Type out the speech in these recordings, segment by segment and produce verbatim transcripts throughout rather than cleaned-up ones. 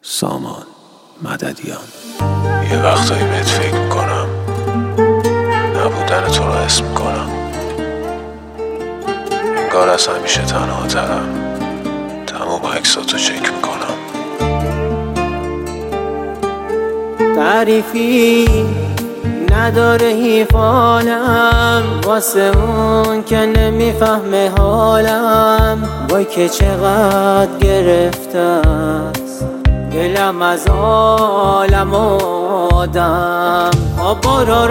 سامان مددیان. یه وقتایی بهت فکر میکنم، نبودن تو رو حس میکنم، انگار از همیشه تنها ترم، تمام عکساتو چک میکنم. تعریفی نداره حیفانم واسه اون که نمیفهمه حالم، وای که چقدر گرفته است دلم از عالم آدم. برو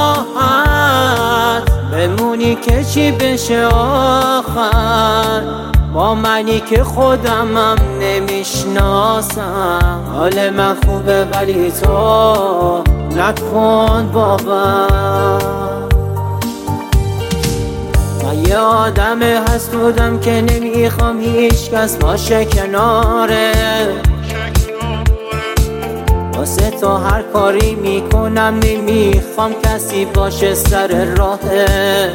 راحت بمونی که چی بشه آخر، با منی که خودمم نمیشناسم. حال من خوبه ولی تو نکن باور. من یه آدم حسودم که نمیخوام هیچ کس باشه کناره، واسه تو هر کاری میکنم نمیخوام کسی باشه سر راهه.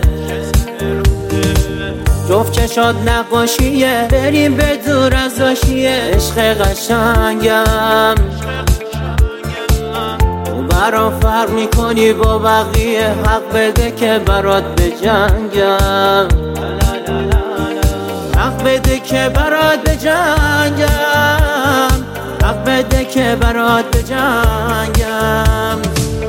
جفت چشات نقاشیه بریم به دور از داشیه، عشق قشنگم تو برام فرق میکنی با بقیه، حق بده که برات بجنگم، حق بده که برات بجنگم، حق بده که برات بجنگم.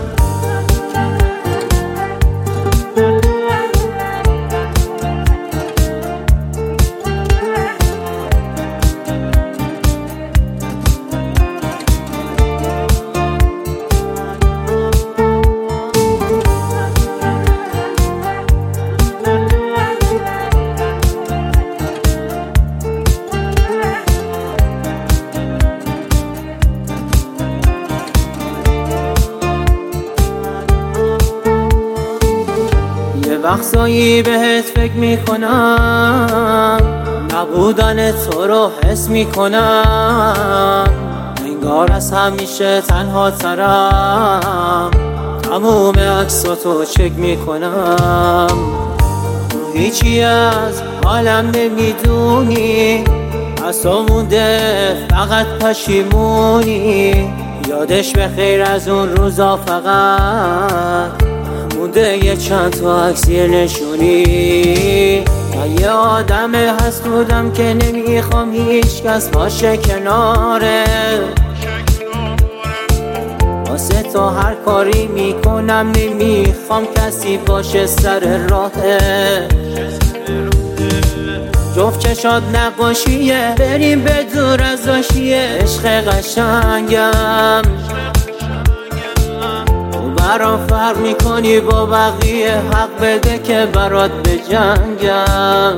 وقتایی بهت فکر میکنم، نبودن تو رو حس میکنم، انگار از همیشه تنها ترم، تموم عکساتو چک میکنم. تو هیچی از حالم نمیدونی، از تو مونده فقط پشیمونی، یادش به خیر از اون روزا فقط مونده یه چند تا عکس یه نشونی. من یه آدم حسودم که نمیخوام هیچ کس باشه کناره، واسه تو هر کاری میکنم نمیخوام کسی باشه سر راهه. جفت چشات نقاشیه بریم به دور از داشیه، عشق قشنگم برام فرق میکنی با بقیه، حق بده که برات بجنگم،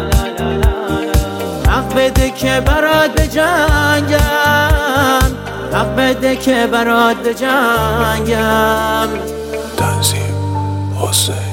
حق بده که برات بجنگم، حق بده که برات بجنگم. تنظیم حسین